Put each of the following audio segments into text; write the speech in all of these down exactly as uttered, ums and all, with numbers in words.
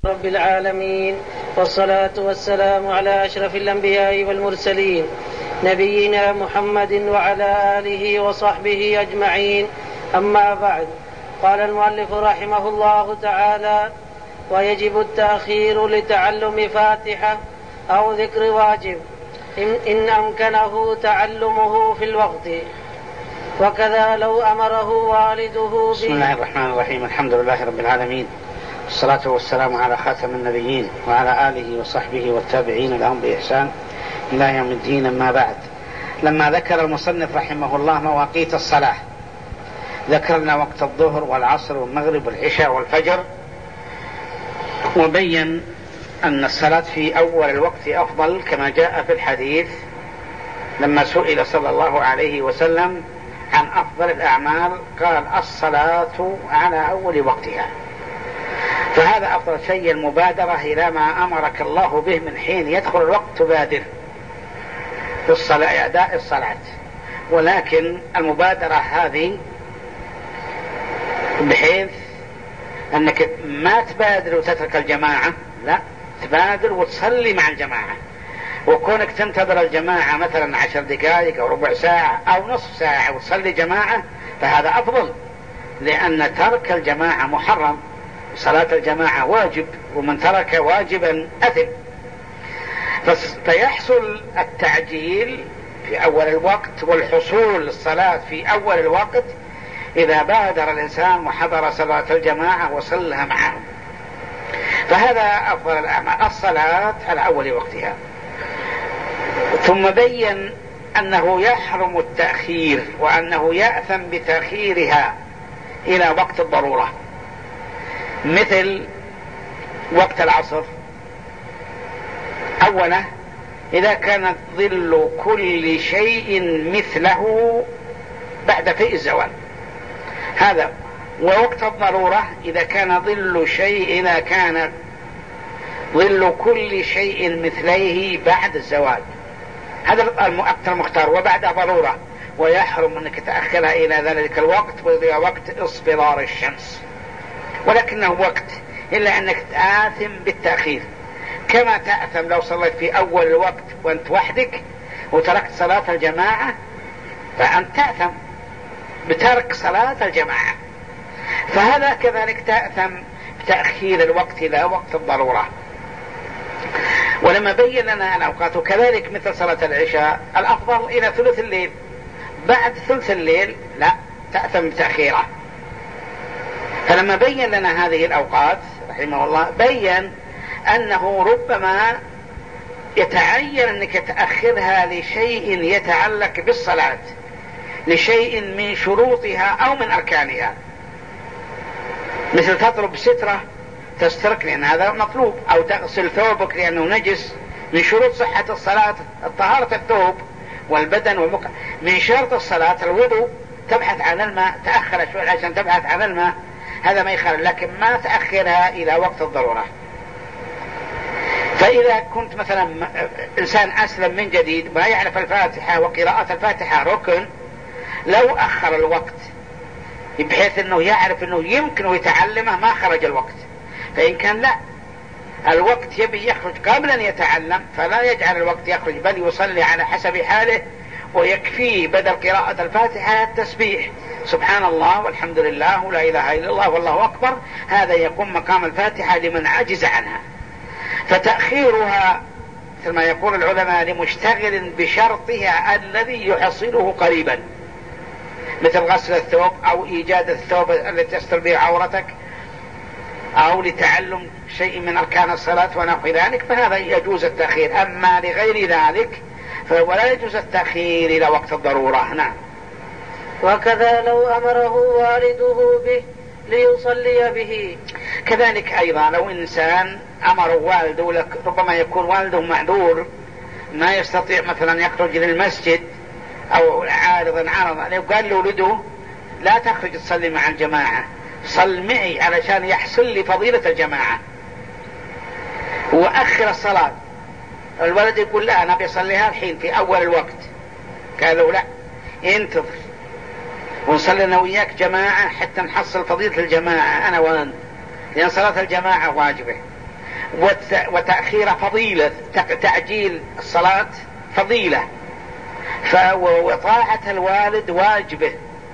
رب العالمين، والصلاة والسلام على أشرف الأنبياء والمرسلين نبينا محمد وعلى آله وصحبه أجمعين. أما بعد، قال المؤلف رحمه الله تعالى: ويجب التأخير لتعلم فاتحة أو ذكر واجب إن أمكنه تعلمه في الوقت، وكذا لو أمره والده. بسم الله الرحمن الرحيم. الحمد لله رب العالمين، والصلاة والسلام على خاتم النبيين وعلى آله وصحبه والتابعين لهم بإحسان إلى يوم الدين. أما بعد، لما ذكر المصنف رحمه الله مواقيت الصلاة، ذكرنا وقت الظهر والعصر والمغرب والعشاء والفجر، وبين أن الصلاة في أول الوقت أفضل كما جاء في الحديث لما سئل صلى الله عليه وسلم عن أفضل الأعمال قال: الصلاة على أول وقتها. فهذا أفضل شيء، المبادرة إلى ما أمرك الله به من حين يدخل الوقت، تبادر بالصلاة، أداء الصلاة. ولكن المبادرة هذه بحيث أنك ما تبادر وتترك الجماعة، لا، تبادر وتصلي مع الجماعة. وكونك تنتظر الجماعة مثلا عشر دقائق أو ربع ساعة أو نصف ساعة وتصلي جماعة، فهذا أفضل، لأن ترك الجماعة محرم، صلاة الجماعة واجب، ومن ترك واجبا أثم. فيحصل التعجيل في أول الوقت والحصول للصلاة في أول الوقت إذا بادر الإنسان وحضر صلاة الجماعة وصلها معهم. فهذا أفضل الأعمال، الصلاة على أول وقتها. ثم بين أنه يحرم التأخير، وأنه يأثم بتأخيرها إلى وقت الضرورة، مثل وقت العصر. أولا، إذا كان ظل كل شيء مثله بعد فيء الزوال، هذا. ووقت الضرورة إذا كان ظل شيء إذا كان ظل كل شيء مثليه بعد الزوال، هذا أكثر مختار، وبعد ضرورة. ويحرم أنك تأخرها إلى ذلك الوقت، وإلى وقت اصفرار الشمس، ولكنه وقت، إلا أنك تآثم بالتأخير، كما تأثم لو صليت في أول الوقت وأنت وحدك وتركت صلاة الجماعة، فأنت تأثم بترك صلاة الجماعة. فهذا كذلك تأثم بتأخير الوقت إلى وقت الضرورة. ولما بين لنا الأوقات، وكذلك مثل صلاة العشاء الأفضل إلى ثلث الليل، بعد ثلث الليل لا، تأثم بتأخيره. فلما بين لنا هذه الأوقات رحمه الله، بين أنه ربما يتعين أنك تأخرها لشيء يتعلق بالصلاة، لشيء من شروطها أو من أركانها، مثل تطلب سترة تسترك لأن هذا مطلوب، أو تغسل ثوبك لأنه نجس. من شروط صحة الصلاة طهارة الثوب والبدن والمك... من شرط الصلاة الوضوء، تبحث عن الماء، تأخر شوي عشان تبحث عن الماء، هذا ما يخالف، لكن ما تأخرها إلى وقت الضرورة. فإذا كنت مثلا إنسان أسلم من جديد ما يعرف الفاتحة وقراءة الفاتحة ركن، لو أخر الوقت بحيث أنه يعرف أنه يمكن يتعلمه ما خرج الوقت. فإن كان لا، الوقت يبي يخرج قبل أن يتعلم، فلا يجعل الوقت يخرج، بل يصلي على حسب حاله، ويكفيه بدل قراءة الفاتحة التسبيح سبحان الله والحمد لله ولا إله إلا الله والله أكبر، هذا يقوم مقام الفاتحة لمن عجز عنها. فتأخيرها مثل ما يقول العلماء لمشتغل بشرطها الذي يحصله قريبا، مثل غسل الثوب أو إيجاد الثوب التي تستر به عورتك، أو لتعلم شيء من أركان الصلاة ونحو ذلك، فهذا يجوز التأخير. أما لغير ذلك فلا يجوز التأخير إلى وقت الضرورة. نعم. وكذا لو أمره والده به ليصلي به، كذلك أيضا لو إنسان أمر والده لك، ربما يكون والده معذور ما يستطيع مثلا يخرج للمسجد أو عارضا عارضا، لو قال له ولده لا تخرج تصلي مع الجماعة، صل معي علشان يحصل لي فضيلة الجماعة، وأخر الصلاة، الولد يقول لا أنا بيصليها الحين في أول الوقت، قالوا لا انتظر ونصلي أنا وياك جماعة حتى نحصل فضيلة الجماعة أنا وأنت، لأن صلاة الجماعة واجبة. وتأخير فضيلة، تعجيل الصلاة فضيلة، وطاعة الوالد واجبه،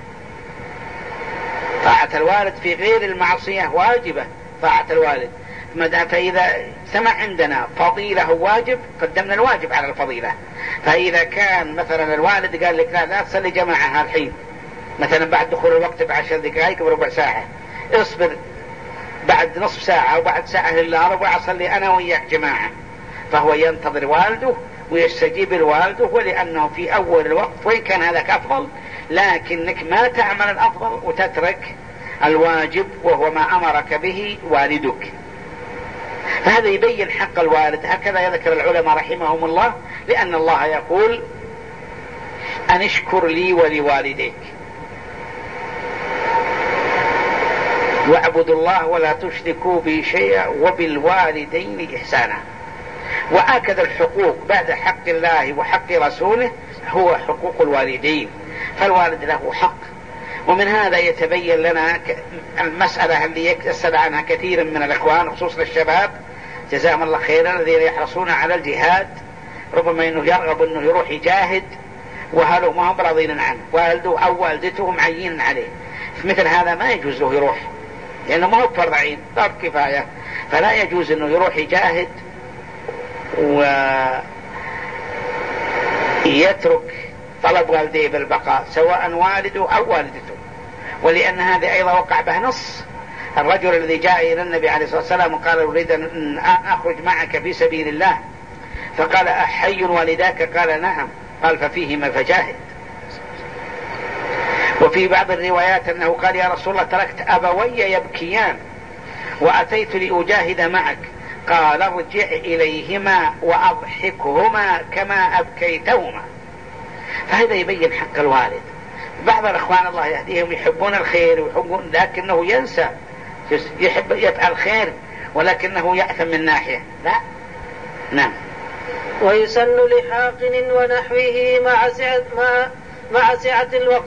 طاعة الوالد في غير المعصية واجبة طاعة الوالد. فإذا سمع عندنا فضيلة واجب قدمنا الواجب على الفضيلة. فإذا كان مثلا الوالد قال لك لا لا تصلي جماعة الحين، مثلا بعد دخول الوقت بعشر دقائق وربع ساعة، اصبر بعد نصف ساعة وبعد ساعة إلا ربع أصلي أنا وياك جماعة، فهو ينتظر والده ويستجيب لوالده، ولأنه في أول الوقت وإن كان هذاك أفضل، لكنك ما تعمل الأفضل وتترك الواجب وهو ما أمرك به والدك. فهذا يبين حق الوالد. هكذا يذكر العلماء رحمهم الله، لأن الله يقول أن اشكر لي ولوالديك واعبدوا الله ولا تشركوا به شيئا وبالوالدين إحسانا. وآكد الحقوق بعد حق الله وحق رسوله هو حقوق الوالدين، فالوالد له حق. ومن هذا يتبين لنا المسألة اللي يسأل عنها كثير من الأخوان خصوصا الشباب جزاهم الله خيرا الذين يحرصون على الجهاد، ربما انه يرغب انه يروح يجاهد وهلو ما هم راضين عنه، والده او والدته معين عليه، في مثل هذا ما يجوز له يروح، لانه ما هو فرض عين فرض كفاية، فلا يجوز انه يروح يجاهد ويترك طلب والديه بالبقاء سواء والده او والدته. ولأن هذا أيضا وقع به نص الرجل الذي جاء إلى النبي عليه الصلاة والسلام وقال أريد أن أخرج معك في سبيل الله، فقال أحي والداك؟ قال نعم. قال ففيهما فجاهد. وفي بعض الروايات أنه قال يا رسول الله تركت أبوي يبكيان وأتيت لأجاهد معك، قال ارجع إليهما وأضحكهما كما أبكيتهما. فهذا يبين حق الوالد. بعض الأخوان الله يهديهم يحبون الخير ويحبون، لكنه ينسى، يحب يفعل خير ولكنه يأثم من ناحية. لا نعم. ويسن لحاقن ونحوه مع سعة, مع, مع سعة الوقت.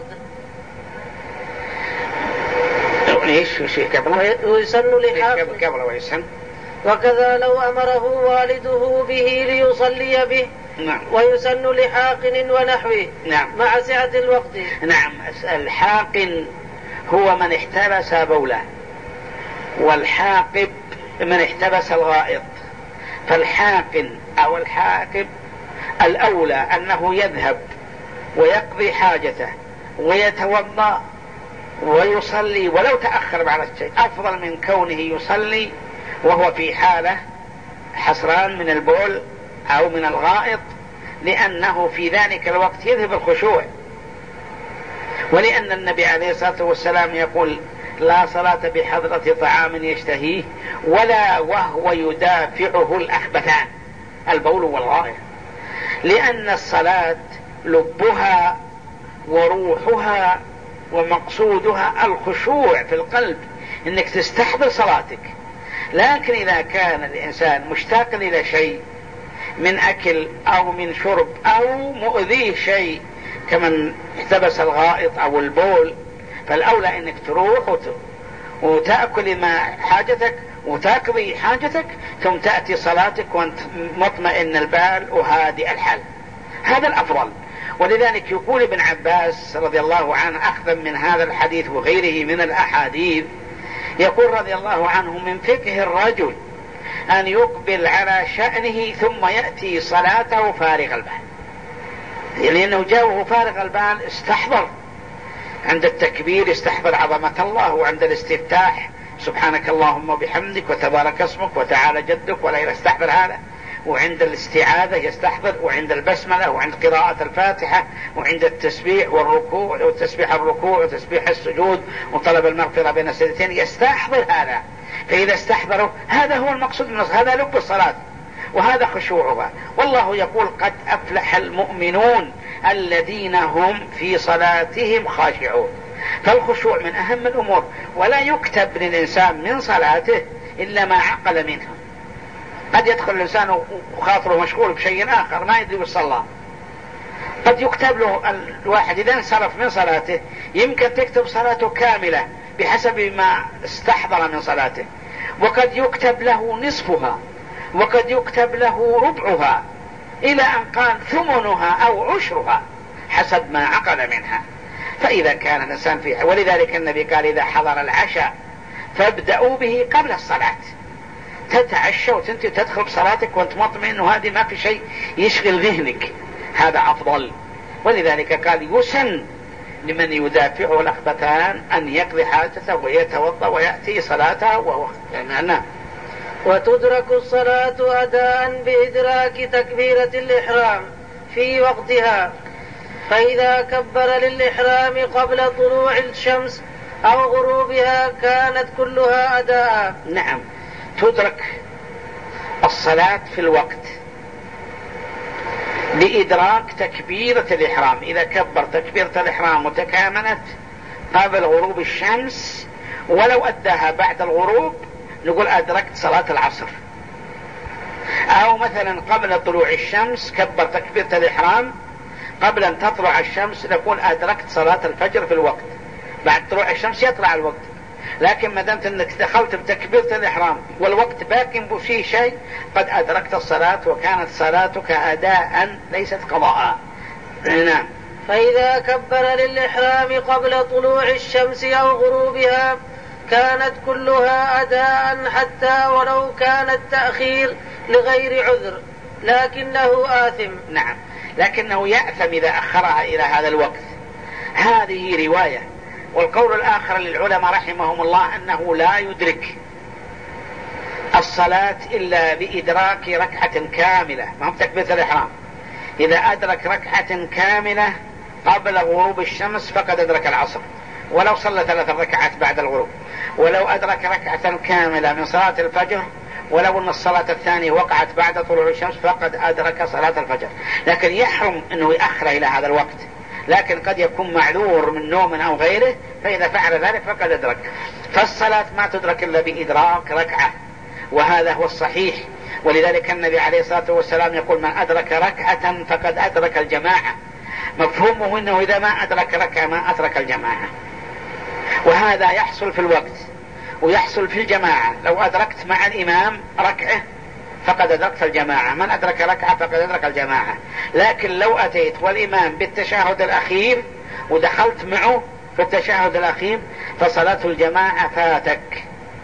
ايش وش قبل؟ ويسن لحاقن قبل ويسن. وكذا لو أمره والده به ليصلي به. نعم. ويسن لحاقن ونحوه. نعم. مع سعة الوقت. نعم. الحاقن هو من احتبس بوله، والحاقب من احتبس الغائط. فالحاقن أو الحاقب الأولى أنه يذهب ويقضي حاجته ويتوضأ ويصلي ولو تأخر بعد الشيء، أفضل من كونه يصلي وهو في حالة حسران من البول أو من الغائط، لأنه في ذلك الوقت يذهب الخشوع. ولأن النبي عليه الصلاة والسلام يقول لا صلاة بحضرة طعام يشتهيه ولا وهو يدافعه الأخبثان، البول والغائط. لأن الصلاة لبها وروحها ومقصودها الخشوع في القلب، انك تستحضر صلاتك. لكن اذا كان الانسان مشتاق الى شيء من اكل او من شرب او مؤذيه شيء كمن احتبس الغائط او البول، فالاولى انك تروح وتأكل ما حاجتك وتقضي حاجتك ثم تأتي صلاتك وانت مطمئن البال وهادئ الحال، هذا الافضل. ولذلك يقول ابن عباس رضي الله عنه أخذا من هذا الحديث وغيره من الأحاديث، يقول رضي الله عنه من فقه الرجل أن يقبل على شأنه ثم يأتي صلاته فارغ البال، لأنه جاءه فارغ البال استحضر عند التكبير، استحضر عظمة الله، وعند الاستفتاح سبحانك اللهم وبحمدك وتبارك اسمك وتعالى جدك ولا يستحضر هذا، وعند الاستعاذة يستحضر، وعند البسملة، وعند قراءة الفاتحة، وعند التسبيح والركوع وتسبيح الركوع وتسبيح السجود وطلب المغفرة بين السجدتين يستحضر هذا. فإذا استحضروا هذا هو المقصود من هذا لب الصلاة وهذا خشوعها. والله يقول قد أفلح المؤمنون الذين هم في صلاتهم خاشعون. فالخشوع من أهم الأمور، ولا يكتب للإنسان من صلاته إلا ما عقل منها. قد يدخل الإنسان وخاطره مشغول بشيء آخر ما يدري بالصلاة، قد يكتب له الواحد إذا انصرف من صلاته يمكن تكتب صلاته كاملة بحسب ما استحضر من صلاته، وقد يكتب له نصفها وقد يكتب له ربعها إلى أن قال ثمنها أو عشرها حسب ما عقل منها. فإذا كان الإنسان في، ولذلك النبي قال إذا حضر العشاء فابدأوا به قبل الصلاة، تتعشى وتنتهي تدخل بصلاتك وانت مطمئن وهذه ما في شيء يشغل ذهنك، هذا أفضل. ولذلك قال يسن لمن يدافعه الأخبثان أن يقضي حاجته ويتوضأ ويأتي صلاته وهو يعني. وتدرك الصلاة أداء بإدراك تكبيرة الإحرام في وقتها، فإذا كبر للإحرام قبل طلوع الشمس أو غروبها كانت كلها أداء. نعم، تدرك الصلاة في الوقت بإدراك تكبيرة الإحرام. إذا كبر تكبيرة الإحرام وتكاملت قبل غروب الشمس ولو أداها بعد الغروب نقول أدركت صلاة العصر. أو مثلا قبل طلوع الشمس كبر تكبيرة الإحرام قبل أن تطلع الشمس نقول أدركت صلاة الفجر في الوقت. بعد طلوع الشمس يطلع الوقت، لكن ما دمت أنك دخلت بتكبيرة الإحرام والوقت باقي بشيء شيء قد أدركت الصلاة وكانت صلاتك أداء ليست قضاء. نعم. فإذا كبر للإحرام قبل طلوع الشمس أو غروبها كانت كلها أداء حتى ولو كان التأخير لغير عذر لكنه آثم. نعم، لكنه يأثم إذا أخرها إلى هذا الوقت. هذه رواية. والقول الآخر للعلماء رحمهم الله أنه لا يدرك الصلاة إلا بإدراك ركعة كاملة، ما هو تكبيرة الإحرام. إذا أدرك ركعة كاملة قبل غروب الشمس فقد أدرك العصر ولو صلى ثلاث ركعات بعد الغروب، ولو أدرك ركعة كاملة من صلاة الفجر ولو أن الصلاة الثانية وقعت بعد طلوع الشمس فقد أدرك صلاة الفجر. لكن يحرم أنه يأخر إلى هذا الوقت، لكن قد يكون معذور من نوم أو غيره فإذا فعل ذلك فقد أدرك. فالصلاة ما تدرك إلا بإدراك ركعة، وهذا هو الصحيح. ولذلك النبي عليه الصلاة والسلام يقول من أدرك ركعة فقد أدرك الجماعة. مفهومه أنه إذا ما أدرك ركعة ما أدرك الجماعة، وهذا يحصل في الوقت ويحصل في الجماعة. لو أدركت مع الإمام ركعة فقد أدركت الجماعة، من أدرك ركعة فقد أدرك الجماعة. لكن لو أتيت والإمام بالتشهد الأخير ودخلت معه في التشهد الأخير فصلاة الجماعة فاتك.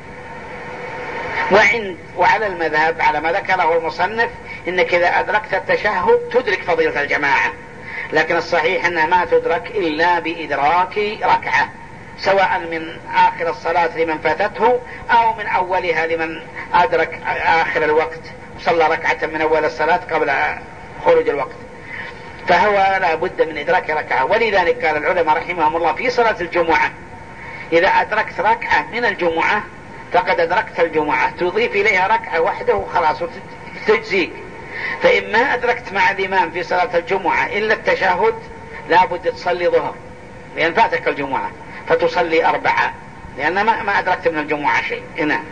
وعند وعلى المذهب على ما ذكره المصنف إنك إذا أدركت التشهد تدرك فضيلة الجماعة، لكن الصحيح أنها ما تدرك إلا بإدراك ركعة، سواء من آخر الصلاة لمن فاتته أو من أولها لمن أدرك آخر الوقت صلى ركعة من أول الصلاة قبل خروج الوقت، فهو لا بد من إدراك ركعة. ولذلك قال العلماء رحمهم الله في صلاة الجمعة إذا أدركت ركعة من الجمعة فقد أدركت الجمعة، تضيف إليها ركعة وحده وخلاص وتجزيك. فإما أدركت مع الإمام في صلاة الجمعة إلا التشهد لا بد تصلي ظهر لأن فاتك الجمعة فتصلي أربعة لأن ما, ما أدركت من الجمعة شيء. نعم.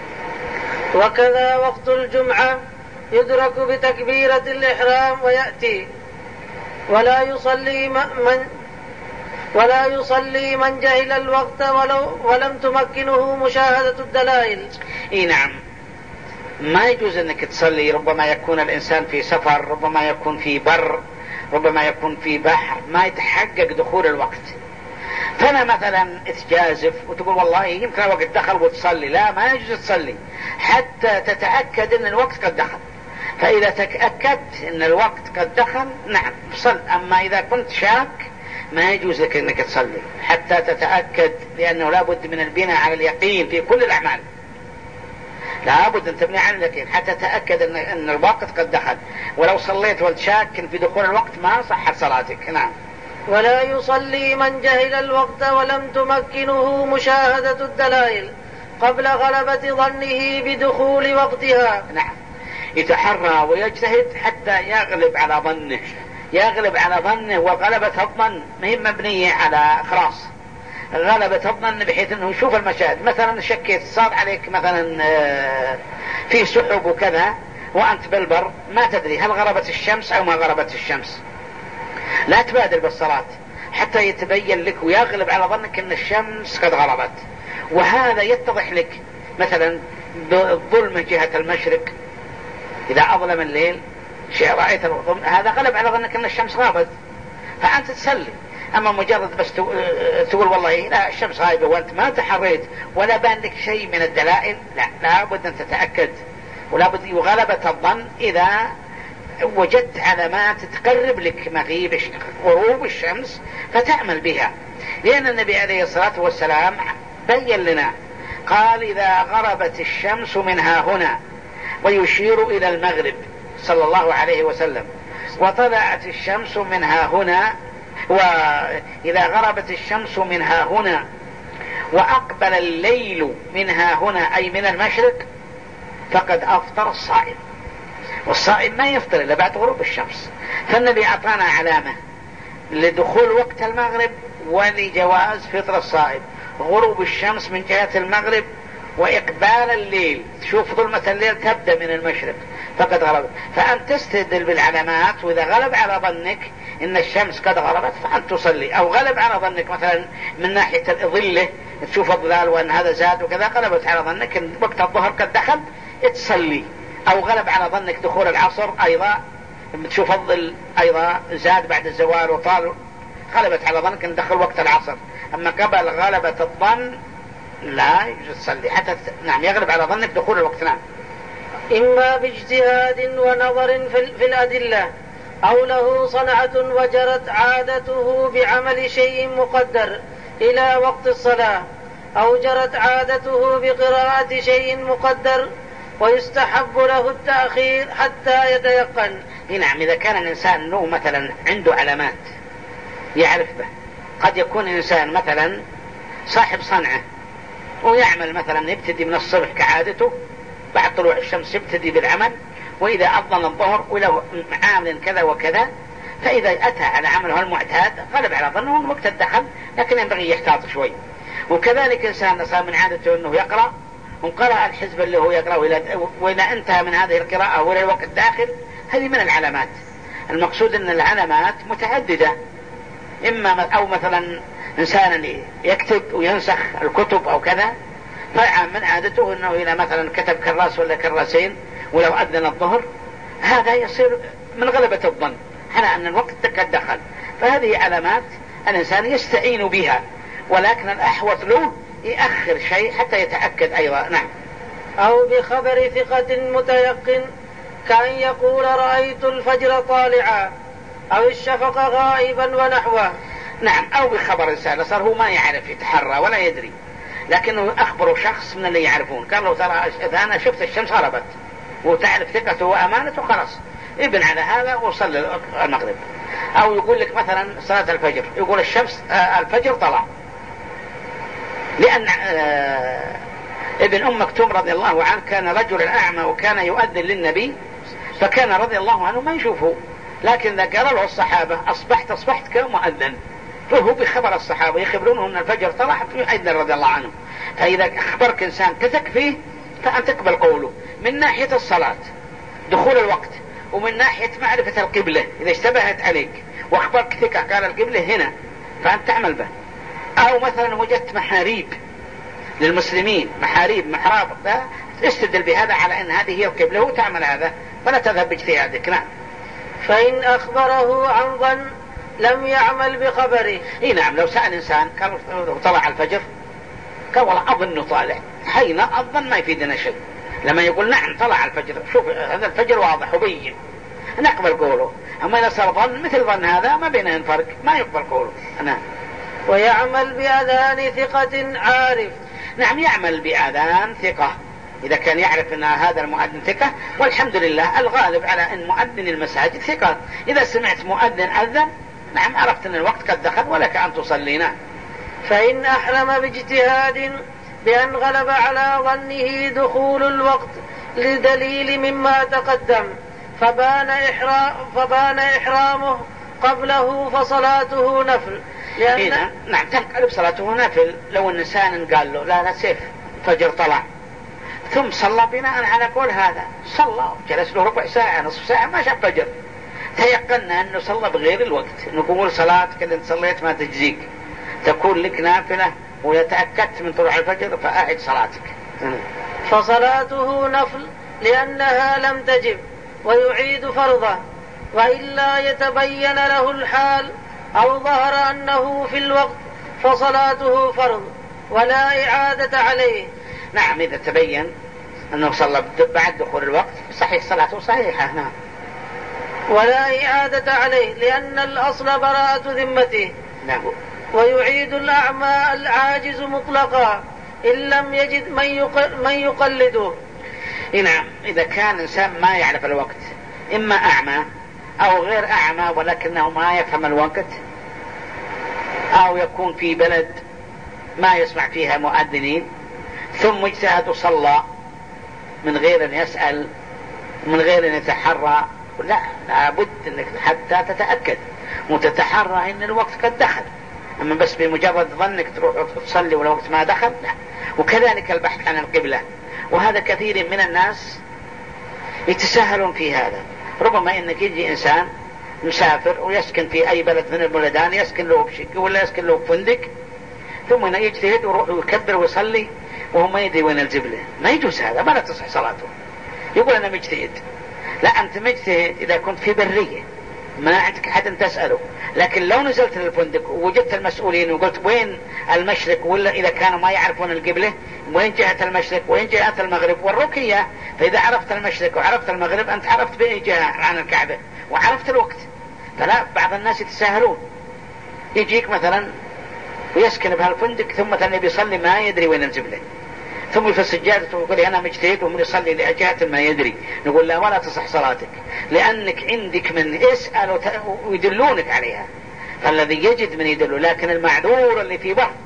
وكذا وقت الجمعة يدرك بتكبيرة الإحرام ويأتي ولا يصلي من ولا يصلي من جهل الوقت ولو ولم تمكنه مشاهدة الدلائل. إيه نعم، ما يجوز أنك تصلي، ربما يكون الإنسان في سفر، ربما يكون في بر، ربما يكون في بحر، ما يتحقق دخول الوقت. فأنا مثلا اتجازف وتقول والله يمكن الوقت دخل وتصلي، لا، ما يجوز تصلي حتى تتأكد أن الوقت قد دخل. فإذا تأكدت أن الوقت قد دخل نعم صل. أما إذا كنت شاك ما يجوز لك أنك تصلي حتى تتأكد، لأنه لا بد من البناء على اليقين في كل الأعمال، لا بد أن تبني على اليقين حتى تتأكد أن, أن الوقت قد دخل. ولو صليت وتشاك في دخول الوقت ما صحت صلاتك. نعم. ولا يصلي من جهل الوقت ولم تمكنه مشاهدة الدلائل قبل غلبة ظنه بدخول وقتها. نعم، يتحرى ويجتهد حتى يغلب على ظنه، يغلب على ظنه. وغلبة الظن مهم مبنية على خلاص غلبة الظن بحيث انه يشوف المشاهد. مثلا شكيت صار عليك مثلا في سحب وكذا وانت بالبر ما تدري هل غربت الشمس او ما غربت الشمس، لا تبادر بالصلاة حتى يتبين لك ويغلب على ظنك ان الشمس قد غربت. وهذا يتضح لك مثلا بالظلمة جهة المشرق إذا أظلم الليل شيء رأيت هذا غلب على ظنك أن الشمس غابت فأنت تصلي. أما مجرد بس تقول والله لا الشمس غايبة وأنت ما تحريت ولا بان لك شيء من الدلائل، لا لابد أن تتأكد، ولابد غلبة الظن إذا وجدت علامات تقرب لك مغيب غروب الشمس فتعمل بها. لأن النبي عليه الصلاة والسلام بين لنا قال إذا غربت الشمس منها هنا، ويشير إلى المغرب صلى الله عليه وسلم، وطلعت الشمس منها هنا، وإذا غربت الشمس منها هنا وأقبل الليل منها هنا أي من المشرق فقد أفطر الصائم. والصائم ما يفطر إلا بعد غروب الشمس. فالنبي أعطانا علامة لدخول وقت المغرب ولجواز فطر الصائم: غروب الشمس من جهة المغرب وإقبال الليل، تشوف ظلمة الليل تبدأ من المشرق فقد غربت. فأنت تستدل بالعلامات، وإذا غلب على ظنك إن الشمس قد غربت فأنت تصلي، أو غلب على ظنك مثلا من ناحية الظلة تشوف الظلال وأن هذا زاد وكذا، غلبت على ظنك إن وقت الظهر قد دخل تصلي، أو غلب على ظنك دخول العصر أيضا تشوف الظل أيضا زاد بعد الزوال وطال، غلبت على ظنك إن دخل وقت العصر. أما قبل غلبة الظن لا يجوز تصلي حتى نعم يغلب على ظنك دخول الوقت. نعم. إما باجتهاد ونظر في الأدلة، أو له صنعة وجرت عادته بعمل شيء مقدر إلى وقت الصلاة، أو جرت عادته بقراءة شيء مقدر ويستحب له التأخير حتى يتيقن. نعم. إذا كان الإنسان له مثلا عنده علامات يعرف به، قد يكون الإنسان مثلا صاحب صنعة ويعمل مثلا يبتدي من الصبح كعادته، بعد طلوع الشمس يبتدي بالعمل، وإذا أظن الظهر ولو عامل كذا وكذا، فإذا أتى على عمله المعتاد غلب على ظنه وقت الدخل، لكن ينبغي يحتاط شوي. وكذلك إنسان صار من عادته أنه يقرأ وقرأ الحزب اللي هو يقرأ، وإذا انتهى من هذه القراءة ولا الوقت داخل، هذه من العلامات. المقصود أن العلامات متعددة، إما أو مثلا إنسان يكتب وينسخ الكتب أو كذا، فمن عادته أنه إذا مثلا كتب كراس ولا كراسين ولو أذن الظهر، هذا يصير من غلبة الظن على أن الوقت قد دخل. فهذه علامات الإنسان يستعين بها، ولكن الأحوط له يأخر شيء حتى يتأكد أيضا. نعم. أو بخبر ثقة متيقن كأن يقول رأيت الفجر طالعا، أو الشفق غائبا ونحوه. نعم. أو بخبر إنسان صار هو ما يعرف يتحرى ولا يدري، لكنه أخبره شخص من اللي يعرفون، قال له ترى أنا شفت الشمس غربت، وتعرف ثقته وأمانته، خلاص ابن على هذا وصل المغرب. أو يقول لك مثلا صلاة الفجر، يقول الشمس آه الفجر طلع، لأن آه ابن أم مكتوم رضي الله عنه كان رجلا أعمى وكان يؤذن للنبي، فكان رضي الله عنه ما يشوفه، لكن إذا قال له الصحابة أصبحت أصبحت كمؤذن، فهو بخبر الصحابة يخبرونه أن الفجر طلع يؤذن رضي الله عنه. فإذا أخبرك إنسان تثق فيه فأن تقبل قوله من ناحية الصلاة دخول الوقت، ومن ناحية معرفة القبلة إذا اشتبهت عليك وأخبرك ثقة قال القبلة هنا فأنت تعمل به. أو مثلا وجدت محاريب للمسلمين، محاريب محراب، استدل بهذا على أن هذه هي القبلة وتعمل هذا، فلا تذهب باجتهادك. نعم. فإن أخبره عن ظن لم يعمل بخبره. إيه نعم. لو سأل إنسان قال طلع الفجر، قال والله أظن طالع، حين أظن ما يفيدنا شيء. لما يقول نعم طلع الفجر، شوف هذا الفجر واضح وبين، نقبل قوله. أما إذا صار ظن مثل ظن هذا ما بينهن فرق، ما يقبل قوله. نعم. ويعمل بأذان ثقة عارف. نعم. يعمل بأذان ثقة إذا كان يعرف أن هذا المؤذن ثقة، والحمد لله الغالب على أن مؤذن المساجد ثقة. إذا سمعت مؤذن أذن، نعم عرفت أن الوقت قد دخل ولك أن تصلينا. فإن أحرم باجتهاد بأن غلب على ظنه دخول الوقت لدليل مما تقدم فبان, إحرام فبان إحرامه قبله فصلاته نفل. لأن نعم, نعم تنقلب صلاته نفل. لو الإنسان قال له لا لا سيف فجر طلع ثم صلى بناء على قول هذا، صلى جلس له ربع ساعة نصف ساعة ما شاف فجر، تيقنا أنه صلى بغير الوقت. نقول صلاتك اللي انت صليت ما تجزيك، تكون لك نافلة، ويتأكدت من طلوع الفجر فأعد صلاتك. فصلاته نفل لأنها لم تجب، ويعيد فرضه، وإلا يتبين له الحال أو ظهر أنه في الوقت فصلاته فرض ولا إعادة عليه. نعم، إذا تبين أنه صلى بعد دخول الوقت صحيح صلاته صحيحة. نعم، ولا إعادة عليه لأن الأصل براءة ذمته. نعم. ويعيد الأعمى العاجز مطلقا إن لم يجد من يقلده. نعم، إذا كان إنسان ما يعرف الوقت، إما أعمى أو غير أعمى ولكنه ما يفهم الوقت، أو يكون في بلد ما يسمع فيها مؤذنين ثم اجتهد وصلى من غير أن يسأل من غير أن يتحرى، لا، لابد أنك حتى تتأكد وتتحرى أن الوقت قد دخل. أما بس بمجرد ظنك تروح تصلي والوقت ما دخل، لا. وكذلك البحث عن القبلة، وهذا كثير من الناس يتساهلون في هذا. ربما انك يجي انسان مسافر ويسكن في اي بلد من البلدان، يسكن له بشقة ولا يسكن له بفندق، ثم يجتهد ويروح ويكبر ويصلي وهو ما يدري وين القبلة. ما يجوز هذا، ما لا تصح صلاته. يقول انا مجتهد. لا، انت مجتهد اذا كنت في برية ما عندك احد تسأله، لكن لو نزلت للفندق ووجدت المسؤولين وقلت وين المشرق، ولا اذا كانوا ما يعرفون القبلة وين جهة المشرق وين جهة المغرب وروك اياه، فاذا عرفت المشرق وعرفت المغرب انت عرفت باي جهة عن الكعبة وعرفت الوقت. فلا، بعض الناس يتساهلون، يجيك مثلا ويسكن بهالفندق ثم مثلا بيصلي ما يدري وين القبلة، ثم في السجادة ويقول انا مجتهد ومن يصلي لجهة ما يدري. نقول لا، ولا تصح صلاتك، لانك عندك من اسأل ويدلونك عليها، فالذي يجد من يدله. لكن المعذور اللي في بر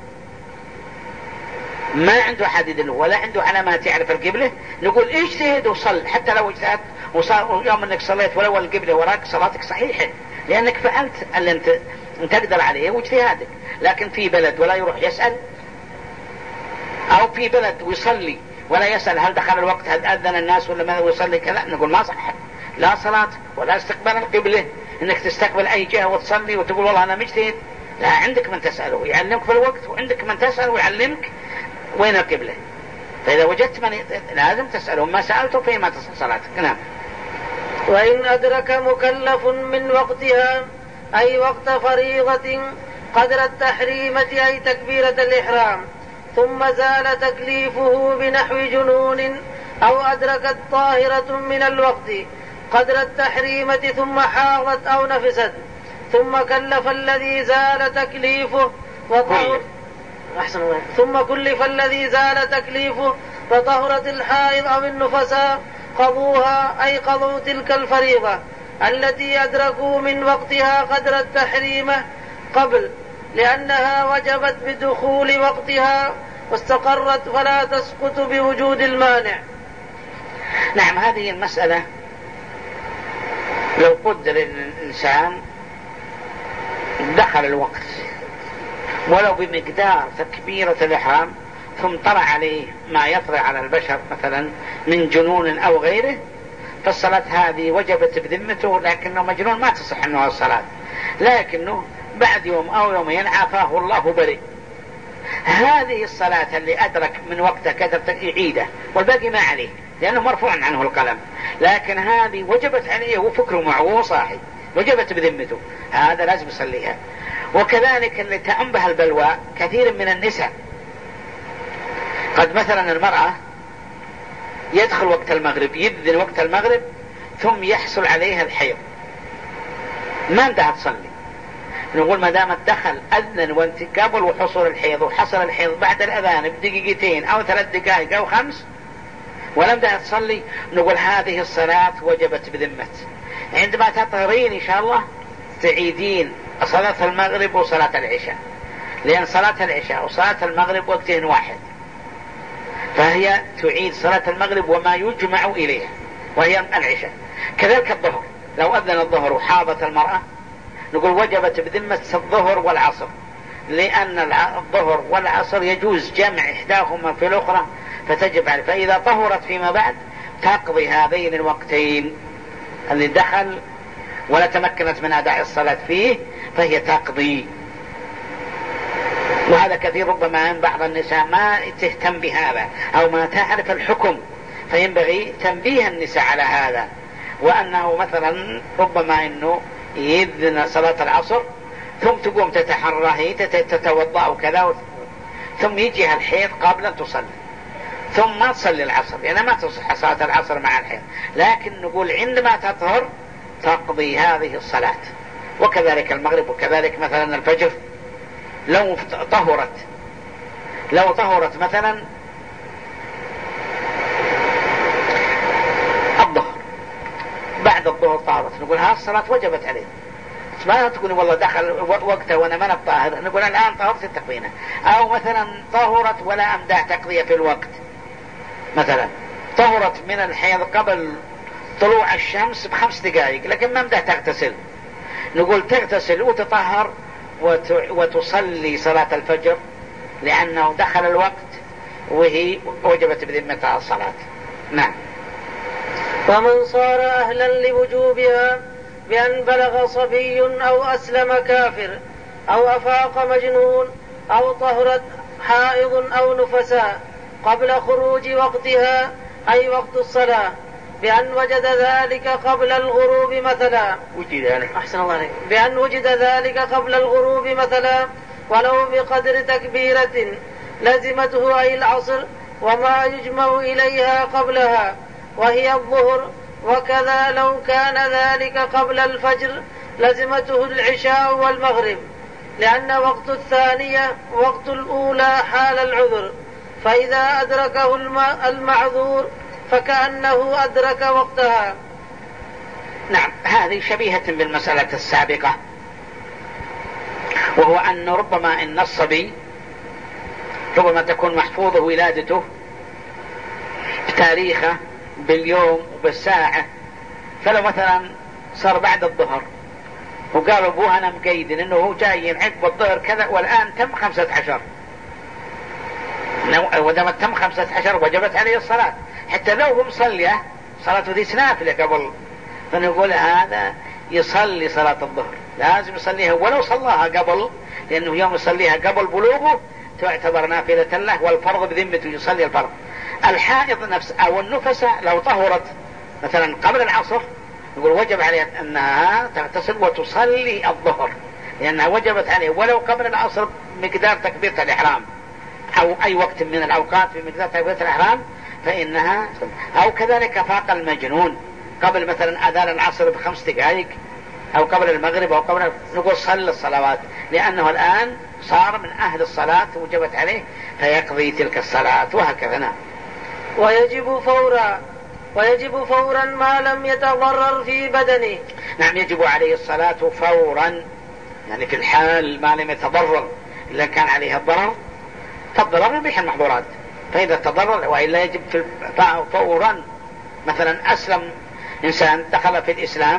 ما عنده احد يدله ولا عنده علامات يعرف القبلة، نقول اجتهد وصل، حتى لو اجتهدت وصار يوم انك صليت ولو القبلة وراك صلاتك صحيحة، لانك فعلت اللي انت تقدر عليه واجتهادك. لكن في بلد ولا يروح يسأل، او في بلد ويصلي ولا يسأل هل دخل الوقت هل اذن الناس ولا ما، ويصلي كذا، نقول ما صح، لا صلاة ولا استقبال القبلة انك تستقبل اي جهة وتصلي وتقول والله انا مجتهد. لا، عندك من تسأله يعلمك في الوقت، وعندك من تسأل ويعلمك وين القبلة. فاذا وجدت من لازم تسأله، ما سألته فيما تصح صلاتك. نعم. وإن أدرك مكلف من وقتها أي وقت فريضة قدر التحريمة أي تكبيرة الإحرام، ثم زال تكليفه بنحو جنون أو أدركت طاهرة من الوقت قدر التحريمة ثم حاضت أو نفست، ثم كلف الذي زال تكليفه وطهر أحسن الله. ثم كلف الذي زال تكليفه فطهرت الحائض أو النفساء قضوها أي قضوا تلك الفريضة التي أدركوا من وقتها قدر التحريمة قبل، لأنها وجبت بدخول وقتها واستقرت فلا تسقط بوجود المانع. نعم، هذه المسألة لو قدر أن الإنسان دخل الوقت ولو بمقدار تكبيرة الإحرام ثم طلع عليه ما يطرأ على البشر مثلا من جنون أو غيره، فالصلاة هذه وجبت بذمته، لكنه مجنون ما تصح عنه الصلاة، لكنه بعد يوم أو يومين عافاه الله بريء. هذه الصلاة اللي أدرك من وقتها كدر يعيده والباقي ما عليه لأنه مرفوع عنه القلم، لكن هذه وجبت عليه وفكره معه صاحي وجبت بذمته، هذا لازم يصليها. وكذلك اللي تأنبه البلوى كثير من النساء، قد مثلا المرأة يدخل وقت المغرب يذن وقت المغرب ثم يحصل عليها الحيض ما انتهى تصلي، نقول ما دام دخل أذن وانت قبل وحصل الحيض وحصل الحيض بعد الأذان بدقيقتين أو ثلاث دقائق أو خمس ولم تهت تصلي، نقول هذه الصلاة وجبت بذمة. عندما تطهرين إن شاء الله تعيدين صلاة المغرب وصلاة العشاء، لأن صلاة العشاء وصلاة المغرب وقتين واحد، فهي تعيد صلاة المغرب وما يجمع إليها وهي العشاء. كذلك الظهر، لو أذن الظهر وحاضت المرأة نقول وجبت بذمة الظهر والعصر، لأن الظهر والعصر يجوز جمع إحداهما في الأخرى فتجب عليه، فإذا طهرت فيما بعد تقضي هذين الوقتين اللي دخل ولا تمكنت من أداء الصلاة فيه فهي تقضي. وهذا كثير، ربما أن بعض النساء ما تهتم بهذا أو ما تعرف الحكم، فينبغي تنبيه النساء على هذا. وأنه مثلا ربما أنه يذن صلاة العصر ثم تقوم تتحرى هي تتوضأ وكذا، ثم يجيها الحيض قبل أن تصلي، ثم ما تصلي العصر، لأنها يعني ما تصح صلاة العصر مع الحيض، لكن نقول عندما تطهر تقضي هذه الصلاة. وكذلك المغرب، وكذلك مثلا الفجر لو طهرت لو طهرت مثلا الظهر، بعد الظهر طهرت، نقول ها الصلاة وجبت عليه، ما تقول والله دخل وقته وانا ما نطهر، نقول الآن طهرت التقوينة. او مثلا طهرت ولا امدع تقضية في الوقت، مثلا طهرت من الحيض قبل طلوع الشمس بخمس دقائق لكن ما امدع تغتسل، نقول تغتسل وتطهر وتصلي صلاة الفجر لأنه دخل الوقت وهي وجبت بذمتها الصلاة. نعم. ومن صار أهلا لوجوبها بأن بلغ صبي أو أسلم كافر أو أفاق مجنون أو طهرت حائض أو نفساء قبل خروج وقتها أي وقت الصلاة، بأن وجد ذلك قبل الغروب مثلا وجد أحسن الله عليك بأن وجد ذلك قبل الغروب مثلا ولو بقدر تكبيرة لزمته أي العصر وما يجمع إليها قبلها وهي الظهر، وكذا لو كان ذلك قبل الفجر لزمته العشاء والمغرب، لأن وقت الثانية وقت الأولى حال العذر، فإذا أدركه المعذور فكأنه أدرك وقتها. نعم. هذه شبيهة بالمسألة السابقة، وهو أن ربما إن الصبي ربما تكون محفوظة ولادته بتاريخه باليوم وبالساعة، فلو مثلا صار بعد الظهر وقال أبوه أنا مقيد إنه هو جاي عقب الظهر كذا والآن تم خمسة عشر، ودام تم خمسة عشر وجبت عليه الصلاة، حتى لو هو مصليه صلاته ذي سنافلة قبل، فنقول هذا يصلي صلاة الظهر، لازم يصليها ولو صلاها قبل، لأنه يوم يصليها قبل بلوغه تعتبر نافلة له، والفرض بذمته يصلي الفرض. الحائض نفس أو النفس لو طهرت مثلا قبل العصر نقول وجب عليها أنها تغتسل وتصلي الظهر، لأنها وجبت عليه ولو قبل العصر مقدار تكبيرة الإحرام أو أي وقت من الأوقات في مقدار تكبيرة الإحرام فإنها. أو كذلك فاق المجنون قبل مثلا أذان العصر بخمس دقائق أو قبل المغرب أو قبل، نقول صلي الصلوات لأنه الآن صار من أهل الصلاة وجبت عليه فيقضي تلك الصلاة، وهكذا. نعم. ويجب فورا ويجب فورا ما لم يتضرر في بدنه. نعم، يجب عليه الصلاة فورا، يعني في الحال ما لم يتضرر، إلا كان عليه الضرر فالضرر يبيح المحظورات، فإذا تضرر وإلا يجب فورا. مثلا أسلم إنسان دخل في الإسلام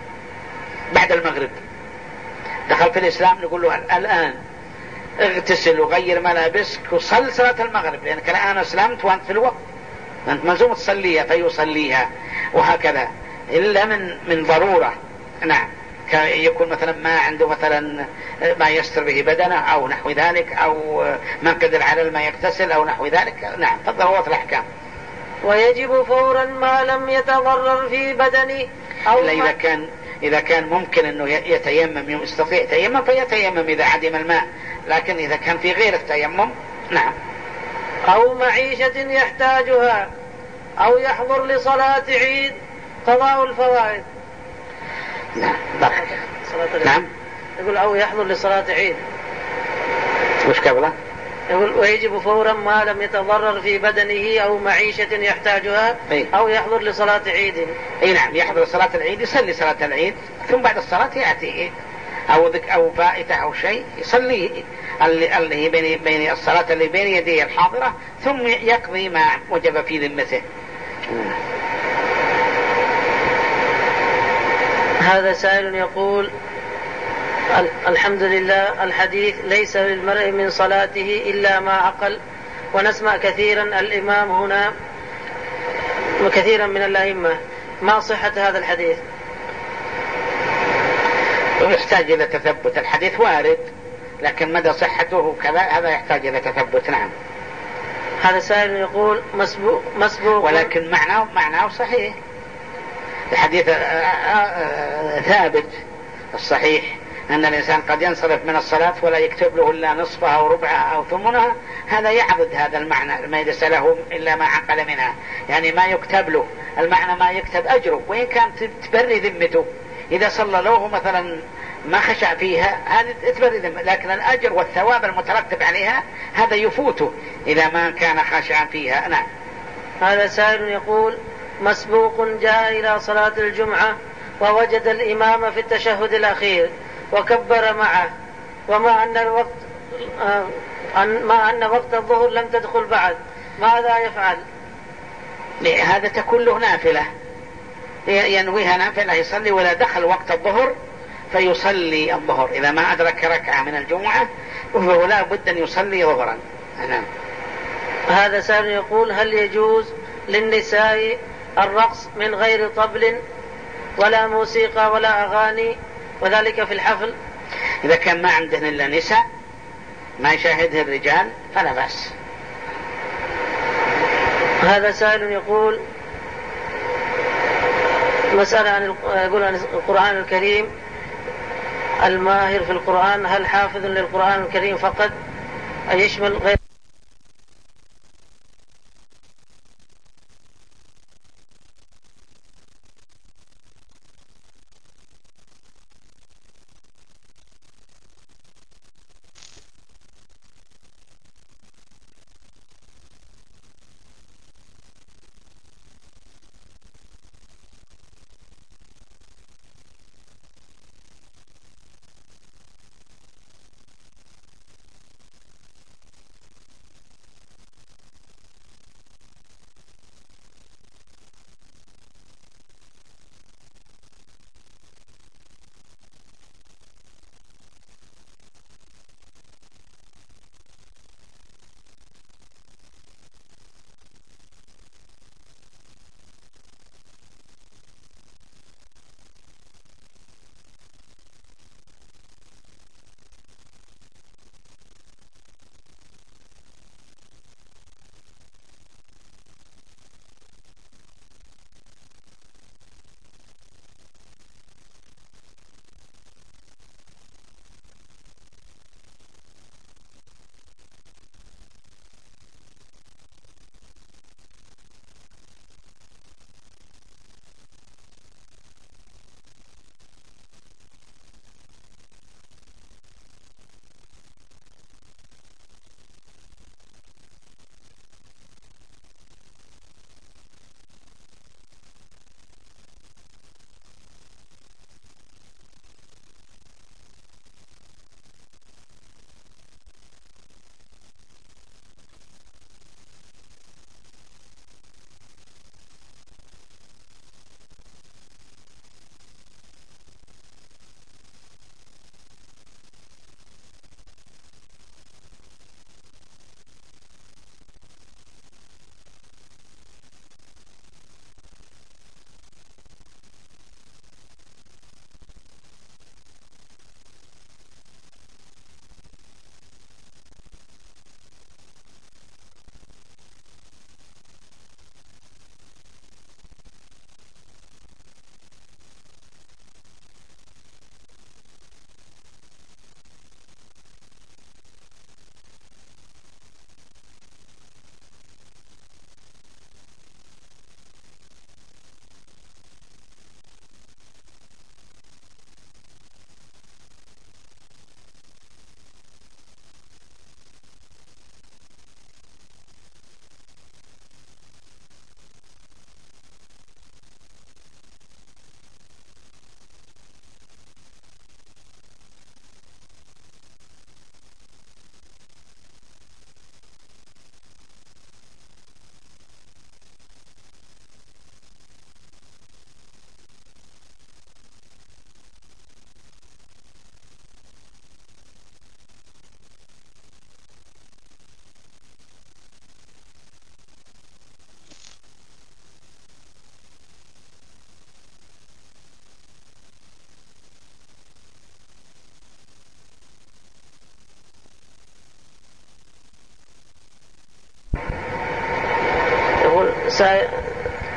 بعد المغرب، دخل في الإسلام نقول له الآن اغتسل وغير ملابسك وصل صلاة المغرب، لأنك الآن أسلمت وأنت في الوقت، أنت ملزوم تصليها فيصليها، وهكذا إلا من من ضرورة. نعم، يكون مثلا ما عنده مثلا ما يستر به بدنه أو نحو ذلك، أو ما قدر على الماء يغتسل أو نحو ذلك. نعم، فالضرورات الأحكام. ويجب فورا ما لم يتضرر في بدنه، أو إلا إذا كان إذا كان ممكن أنه يتيمم، يستطيع تيمم فيتيمم إذا عدم الماء، لكن إذا كان في غير التيمم. نعم. أو معيشة يحتاجها، أو يحضر لصلاة عيد قضاء الفوائد. نعم. نعم. يقول أو يحضر لصلاة عيد، وش قبله؟ يقول ويجب فورا ما لم يتضرر في بدنه أو معيشة يحتاجها، أي. أو يحضر لصلاة عيد. أي نعم، يحضر صلاة العيد، يصلي صلاة العيد، ثم بعد الصلاة يأتي أو ذك أو فائتة أو شيء يصلي اللي هي بين بين الصلاة اللي بين يديه الحاضرة، ثم يقضي ما وجب في ذمته. هذا سائل يقول: الحمد لله، الحديث ليس للمرء من صلاته إلا ما عقل، ونسمع كثيرا الإمام هنا وكثيرا من الأئمة، ما صحة هذا الحديث؟ يحتاج إلى تثبت، الحديث وارد لكن مدى صحته كذا هذا يحتاج إلى تثبت. نعم. هذا سائل يقول مسبوق مسبوق ولكن معناه معناه صحيح، الحديث ثابت الصحيح أن الإنسان قد ينصرف من الصلاة ولا يكتب له إلا نصفها أو ربعها أو ثمنها، هذا يعضد هذا المعنى ما يدس له إلا ما عقل منها، يعني ما يكتب له، المعنى ما يكتب أجره وإن كان تبري ذمته. إذا صلى له مثلا ما خشع فيها هذه تبري ذمته، لكن الأجر والثواب المترتب عليها هذا يفوته إذا ما كان خاشعا فيها. نعم. هذا سائل يقول: مسبوق جاء إلى صلاة الجمعة ووجد الإمام في التشهد الأخير وكبر معه، وما أن الوقت ما أن وقت الظهر لم تدخل بعد، ماذا يفعل؟ هذا تكون له نافلة، ينويها نافلة يصلي، ولا دخل وقت الظهر فيصلي الظهر إذا ما أدرك ركعة من الجمعة، فهو لا بد أن يصلي ظهرا. نعم. هذا سائل يقول: هل يجوز للنساء الرقص من غير طبل ولا موسيقى ولا أغاني، وذلك في الحفل؟ إذا كان ما عندهن إلا نساء ما يشاهده الرجال فلا بأس. هذا سائل يقول: مسألة عن القرآن الكريم، الماهر في القرآن هل حافظ للقرآن الكريم فقط أي يشمل غير؟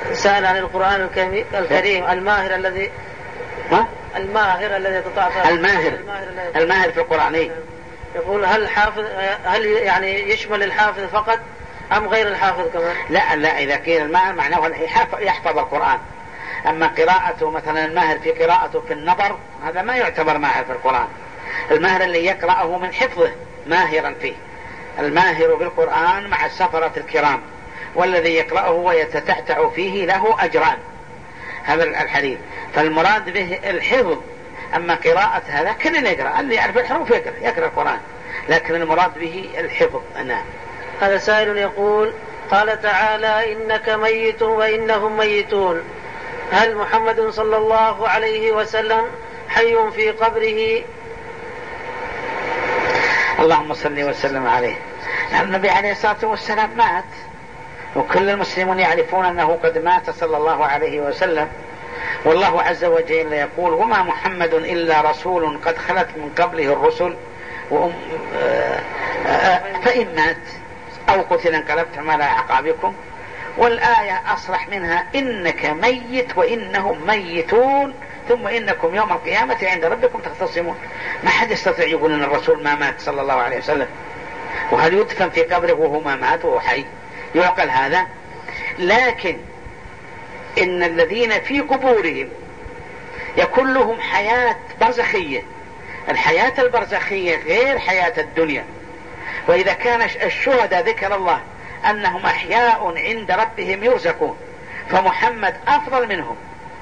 سأل عن القرآن الكريم الماهر الذي ها؟ الماهر الذي يتطاعف الماهر الماهر في القرآن. يقول هل حافظ هل يعني يشمل الحافظ فقط أم غير الحافظ كمان؟ لا لا، إذا كان الماهر معناه يحفظ القرآن. أما قراءته مثلا الماهر في قراءته في النظر هذا ما يعتبر ماهر في القرآن. الماهر اللي يقرأه من حفظه ماهرا فيه. الماهر بالقرآن مع السفرة الكرام، والذي يقرأه ويتتعتع فيه له أجران. هذا الحديث. فالمراد به الحفظ. أما قراءة هذا كل يقرأ، اللي يعرف الحروف يقرأ يقرأ القرآن، لكن المراد به الحفظ. نعم. هذا سائل يقول قال تعالى إنك ميت وإنهم ميتون، هل محمد صلى الله عليه وسلم حي في قبره؟ اللهم صل وسلم عليه. النبي عليه الصلاة والسلام مات، وكل المسلمون يعرفون أنه قد مات صلى الله عليه وسلم. والله عز وجل يقول وما محمد إلا رسول قد خلت من قبله الرسل فإن مات أو قتل انقلبتم على أعقابكم. والآية أصرح منها إنك ميت وإنهم ميتون ثم إنكم يوم القيامة عند ربكم تختصمون. ما حد يستطيع يقول أن الرسول ما مات صلى الله عليه وسلم، وهل يدفن في قبره وهو ما مات وهو حي؟ يعقل هذا؟ لكن إن الذين في قبورهم يكون لهم حياة برزخية. الحياة البرزخية غير حياة الدنيا. وإذا كان الشهداء ذكر الله أنهم أحياء عند ربهم يرزقون، فمحمد أفضل منهم.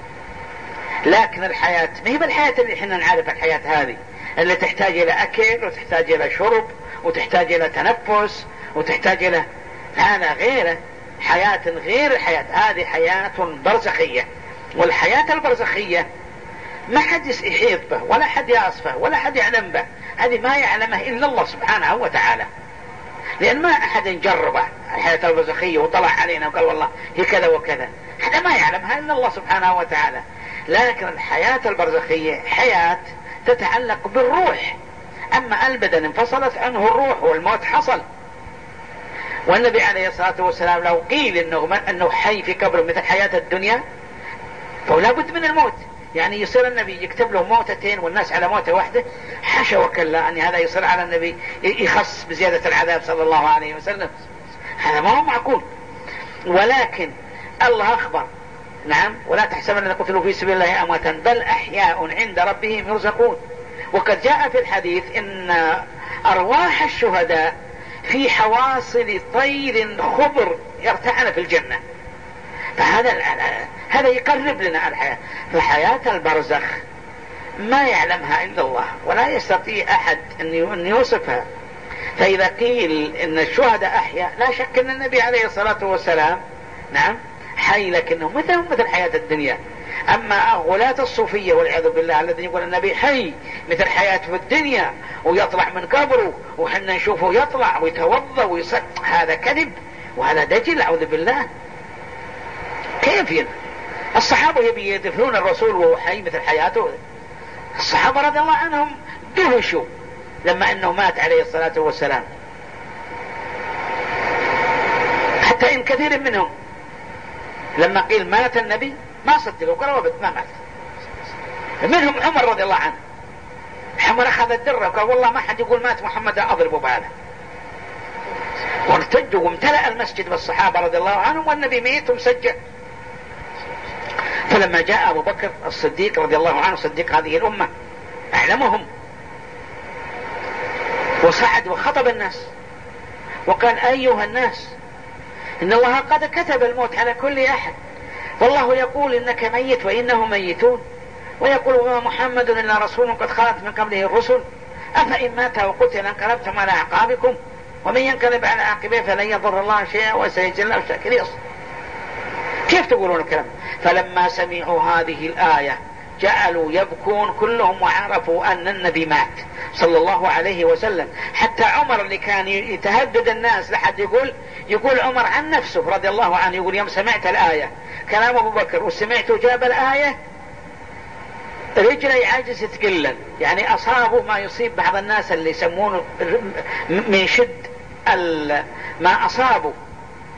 لكن الحياة ما هي بالحياة اللي احنا نعرف، الحياة هذه اللي تحتاج إلى أكل وتحتاج إلى شرب وتحتاج إلى تنفس وتحتاج إلى هذا، غيره حياة غير الحياة هذه، حياة برزخية. والحياة البرزخية ما حد يحيط به ولا حد يصفه ولا حد يعلم به. هذه ما يعلمه إلا الله سبحانه وتعالى، لأن ما أحد يجربه الحياة البرزخية وطلع علينا وقال والله هي كذا وكذا، هذا ما يعلمها إلا الله سبحانه وتعالى. لكن الحياة البرزخية حياة تتعلق بالروح، أما البدن انفصلت عنه الروح والموت حصل. والنبي عليه الصلاة والسلام لو قيل إنه, إنه حي في قبره مثل حياة الدنيا فلا بد من الموت. يعني يصير النبي يكتب له موتتين والناس على موتة واحدة؟ حاشا وكلا أن هذا يصير على النبي يخص بزيادة العذاب صلى الله عليه وسلم، هذا ما هو معقول. ولكن الله أخبر نعم ولا تحسبن الذين قتلوا في سبيل الله أمواتا بل أحياء عند ربهم يرزقون. وقد جاء في الحديث إن أرواح الشهداء في حواصل طير خضر يرتعن في الجنة. فهذا هذا يقرب لنا الحياة. فحياة البرزخ ما يعلمها إلا الله ولا يستطيع أحد أن يوصفها. فإذا قيل إن الشهداء أحياء لا شك أن النبي عليه الصلاة والسلام نعم حي، لكنه مثلهم مثل حياة الدنيا. أما غلاة الصوفية والعياذ بالله الذين يقول النبي حي مثل حياته في الدنيا ويطلع من قبره وحنا نشوفه يطلع ويتوضا ويصلي، هذا كذب وهذا دجل أعوذ بالله. كيف ين؟ الصحابة يبي يدفنون الرسول وهو حي مثل حياته؟ الصحابة رضي الله عنهم دهشوا لما أنه مات عليه الصلاة والسلام، حتى إن كثير منهم لما قيل مات النبي ما صدقوا قالوا بت ما مات. منهم عمر رضي الله عنه، عمر أخذ الدرة وقال والله ما حد يقول مات محمد أضربه بهذا، وارتجوا وامتلأ المسجد بالصحابة رضي الله عنهم والنبي ميت ومسجع. فلما جاء أبو بكر الصديق رضي الله عنه صديق هذه الأمة أعلمهم وصعد وخطب الناس وقال أيها الناس إن الله قد كتب الموت على كل أحد، والله يقول إنك ميت وإنهم ميتون، ويقول وما محمد إلا رسول قد خلت من قبله الرسل أفإن مات وقتل انقلبتم على أعقابكم ومن ينقلب على عقبيه فلن يضر الله شيئا وسيجزي الله الشاكرين. كيف تقولون الكلام؟ فلما سمعوا هذه الآية جعلوا يبكون كلهم وعرفوا أن النبي مات صلى الله عليه وسلم. حتى عمر اللي كان يتهدد الناس لحد يقول يقول عمر عن نفسه رضي الله عنه يقول يوم سمعت الآية كلام أبو بكر وسمعت جاب الآية رجلي عجزت قلا، يعني أصابوا ما يصيب بعض الناس اللي يسمونه من شد ما أصابوا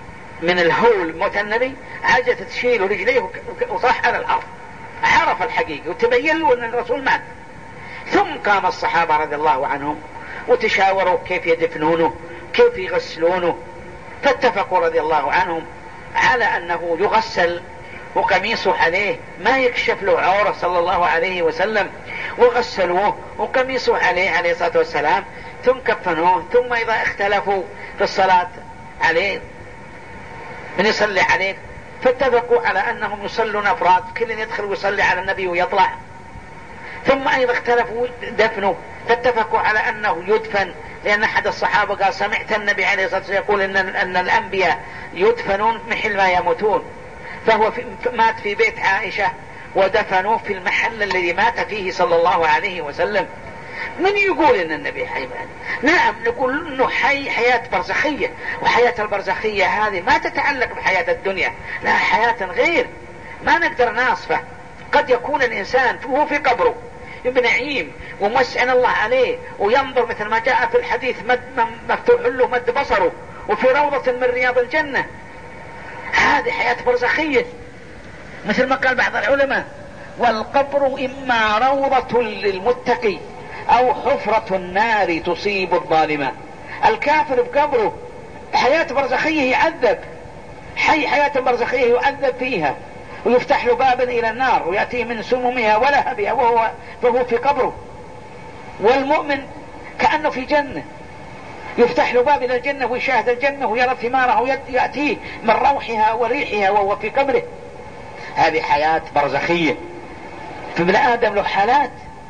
من الهول موت النبي عجت تشيل رجليه وطاح على الأرض، عرف الحقيقة وتبين له أن الرسول مات. ثم قام الصحابة رضي الله عنهم وتشاوروا كيف يدفنونه كيف يغسلونه، فاتفقوا رضي الله عنهم على أنه يغسل وقميصه عليه ما يكشف له عورة صلى الله عليه وسلم، وغسلوه وقميصه عليه عليه الصلاة والسلام، ثم كفنوه. ثم إذا اختلفوا في الصلاة عليه من يصلي عليه فاتفقوا على أنهم يصلون أفراد، كل يدخل ويصلي على النبي ويطلع. ثم أيضا اختلفوا دفنه فاتفقوا على أنه يدفن، لأن أحد الصحابة قال سمعت النبي عليه الصلاة والسلام يقول إن, أن الأنبياء يدفنون محل ما يموتون، فهو في مات في بيت عائشة ودفنوه في المحل الذي مات فيه صلى الله عليه وسلم. من يقول إن النبي حي؟ نعم نقول إنه حي حياة برزخية، وحياة البرزخية هذه ما تتعلق بحياة الدنيا، لا حياة غير ما نقدر نصفه. قد يكون الإنسان وهو في قبره بنعيم ومسعن الله عليه وينظر مثل ما جاء في الحديث مفتوح له مد بصره وفي روضة من رياض الجنة، هذه حياة برزخية. مثل ما قال بعض العلماء والقبر إما روضة للمتقي أو حفرة النار تصيب الظالمة. الكافر بقبره حياة برزخية يعذب، حي حياة برزخية يعذب فيها ويفتح له بابا إلى النار ويأتيه من سمومها ولهبها وهو فهو في قبره. والمؤمن كأنه في جنة يفتح له باب إلى الجنة ويشاهد الجنة ويرى ثمارها ويأتيه من روحها وريحها وهو في قبره. هذه حياة برزخية. فابن آدم له حالات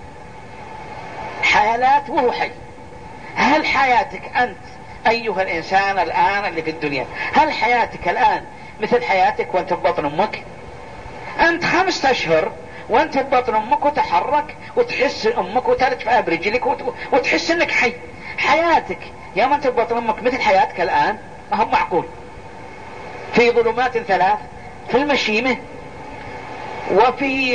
حالات وهو حي. هل حياتك أنت أيها الإنسان الآن اللي في الدنيا، هل حياتك الآن مثل حياتك وأنت ببطن أمك؟ أنت خمسة أشهر وأنت ببطن أمك وتحرك وتحس أمك وترجع برجلك وتحس أنك حي. حياتك يا من أنت ببطن أمك مثل حياتك الآن؟ ما هم معقول. في ظلمات ثلاث، في المشيمة وفي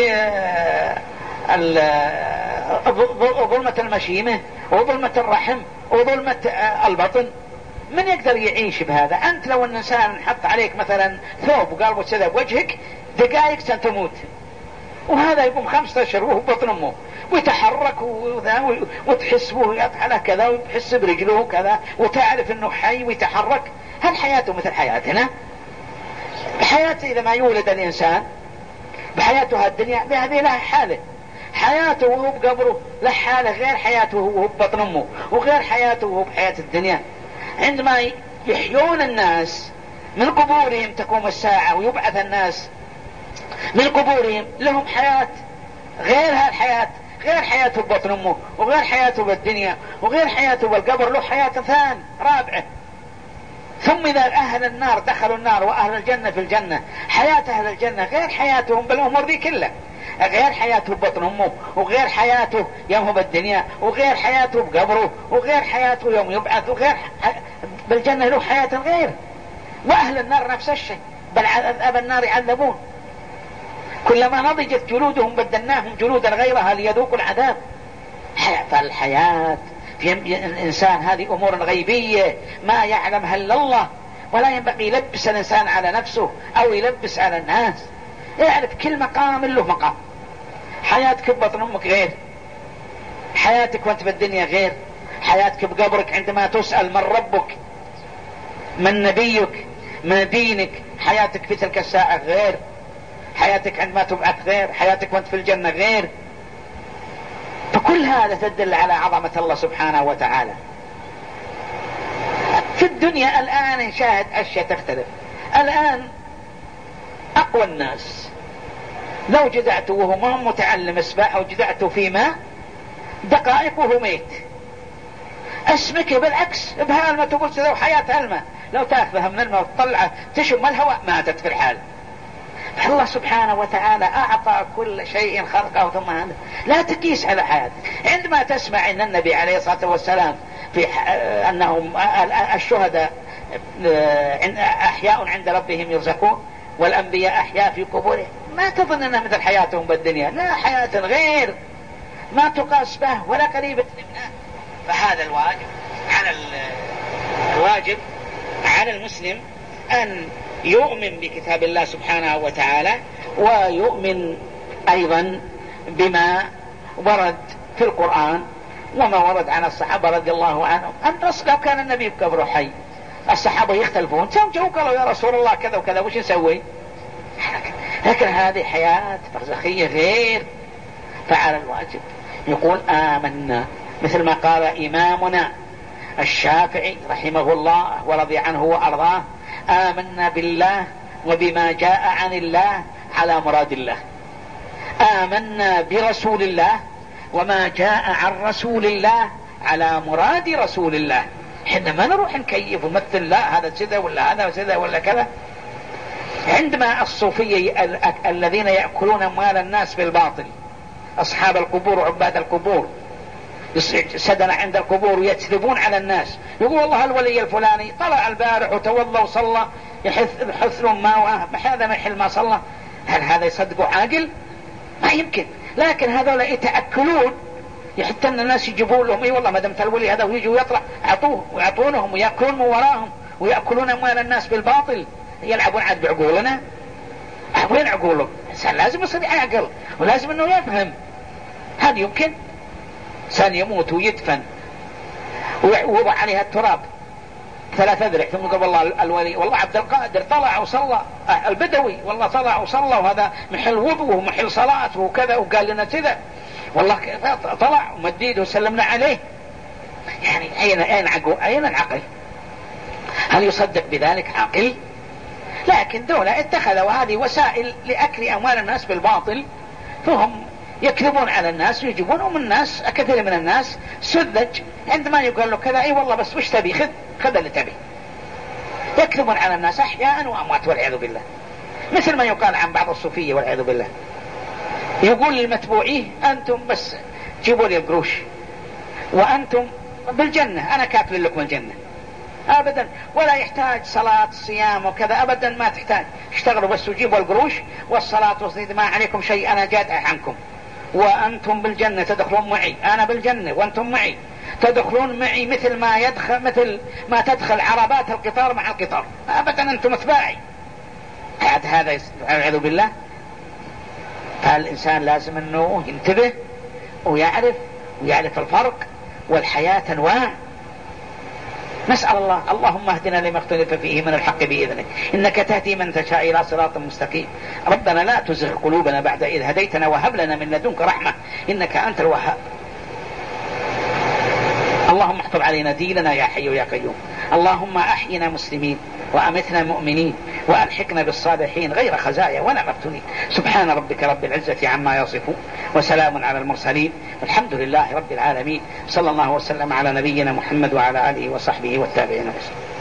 ظلمة المشيمة وظلمة الرحم وظلمة البطن. من يقدر يعيش بهذا؟ أنت لو أن إنسان حط عليك مثلا ثوب وقال وسذب وجهك دقائق ستموت، وهذا يقوم خمسة أشهر وهو بطن أمه ويتحرك وتحس على كذا ويحس برجله كذا وتعرف أنه حي ويتحرك. هل حياته مثل حياتنا؟ حياته إذا ما يولد الإنسان بحياته الدنيا بهذه لها حالة، حياته وهو بقبره له حالة غير حياته وهو ببطن أمه وغير حياته وهو بحياة الدنيا. عندما يحيون الناس من قبورهم تقوم الساعة ويبعث الناس من قبورهم لهم حياة غير هالحياة، غير حياته ببطن أمه وغير حياته بالدنيا وغير حياته بالقبر، له حياة ثانية رابعة. ثم إذا أهل النار دخلوا النار وأهل الجنة في الجنة، حياة أهل الجنة غير حياتهم بالأمور ذي كلها، غير حياته ببطن أمه وغير حياته يوم بالدنيا وغير حياته بقبره وغير حياته يوم يبعث وغير بالجنة له حياة غير. وأهل النار نفس الشيء، بل عذاب النار يعذبون كلما نضجت جلودهم بدلناهم جلودا غيرها ليذوقوا العذاب. فالحياة في الإنسان هذه أمور غيبية ما يعلمها إلا الله، ولا ينبغي يلبس الإنسان على نفسه أو يلبس على الناس. يعرف كل مقام له مقام. حياتك ببطن أمك غير، حياتك وانت بالدنيا غير، حياتك بقبرك عندما تسأل من ربك من نبيك من دينك، حياتك في تلك الساعة غير، حياتك عندما تبعث غير، حياتك وانت في الجنة غير. فكل هذا تدل على عظمة الله سبحانه وتعالى. في الدنيا الآن نشاهد أشياء تختلف. الآن أقوى الناس لو جدعته وهو ما متعلم سباحة وجدعته في ماء دقائق وهو ميت. اسمك بالعكس بهالماء تقول لو حياة الماء لو تأخذها من الماء وتطلعها تشم الهواء ماتت في الحال. الله سبحانه وتعالى أعطى كل شيء خلقه ثم هذا لا تقيس على حياتك. عندما تسمع أن النبي عليه الصلاة والسلام في أنهم الشهداء أحياء عند ربهم يرزقون والأنبياء أحياء في قبورهم، ما تظن أنها مثل حياتهم بالدنيا، لا حياة غير ما تقاس به ولا قريبة منها. فهذا الواجب على الواجب على المسلم أن يؤمن بكتاب الله سبحانه وتعالى، ويؤمن أيضا بما ورد في القرآن وما ورد عن الصحابة رضي الله عنهم. النص لو كان النبي بكبره حي الصحابة يختلفون، جو قالوا يا رسول الله كذا وكذا وش نسوي؟ لكن هذه حياة برزخية غير. فعلى الواجب يقول آمنا، مثل ما قال إمامنا الشافعي رحمه الله ورضي عنه وأرضاه: آمنا بالله وبما جاء عن الله على مراد الله. آمنا برسول الله وما جاء عن رسول الله على مراد رسول الله. حنا ما نروح نكيف ونمثل لا هذا كذا ولا هذا كذا ولا كذا. عندما الصوفية ال- الذين يأكلون أموال الناس بالباطل، أصحاب القبور وعباد القبور، سدنا عند القبور ويكذبون على الناس، يقول والله الولي الفلاني طلع البارح وتوضى وصلى يحث لهم ماء، هذا ما يحل ما صلى. هل هذا يصدقوا عاقل؟ ما يمكن. لكن هذول يتأكلون، حتى ان الناس يجيبون لهم اي والله ما دمت الولي هذا ويجي ويطلع اعطوه ويعطونهم ويأكلون من وراهم ويأكلون اموال الناس بالباطل. يلعبون عاد بعقولنا. وين عقولهم؟ الانسان لازم يصير عاقل ولازم انه يفهم. هل يمكن انسان يموت ويدفن ويوضع عليها التراب ثلاثة ذرع ثم يقول والله الولي والله عبد القادر طلع وصلى، البدوي والله طلع وصلى وهذا محل وضوء ومحل صلاة وكذا وقال لنا كذا والله طلع ومديد وسلمنا عليه. يعني أين أين عقل؟ أين العقل؟ هل يصدق بذلك عاقل؟ لكن دولة اتخذوا هذه وسائل لأكل أموال الناس بالباطل، فهم يكذبون على الناس ويجيبونهم الناس. كثير من الناس سذج عندما يقول له كذا اي والله بس وش تبي خذ خذ اللي تبي. يكذبون على الناس أحياء وأموات والعياذ بالله، مثل ما يقال عن بعض الصوفية والعياذ بالله. يقول للمتبوعيه أنتم بس جيبوا لي القروش وأنتم بالجنة، أنا كافل لكم الجنة أبدا، ولا يحتاج صلاة صيام وكذا أبدا، ما تحتاج، اشتغلوا بس وجيبوا القروش والصلاة وصيد ما عليكم شيء، أنا جادع عنكم وأنتم بالجنة تدخلون معي، أنا بالجنة وأنتم معي تدخلون معي مثل ما يدخل مثل ما تدخل عربات القطار مع القطار، أبدا أنتم اتباعي. هذا والعياذ بالله. فالإنسان لازم أنه ينتبه ويعرف ويعرف الفرق، والحياة أنواع. نسأل الله اللهم اهدنا لما اختلف فيه من الحق بإذنك إنك تهدي من تشاء إلى صراط مستقيم. ربنا لا تزغ قلوبنا بعد إذ هديتنا وهب لنا من لدنك رحمة إنك أنت الوهاب. اللهم احفظ علينا ديننا يا حي يا قيوم. اللهم أحينا مسلمين وأمتنا مؤمنين وألحقنا بالصالحين غير خزايا ولا مفتونين. سبحان ربك رب العزة عما يصفون وسلام على المرسلين والحمد لله رب العالمين. صلى الله وسلم على نبينا محمد وعلى آله وصحبه والتابعين.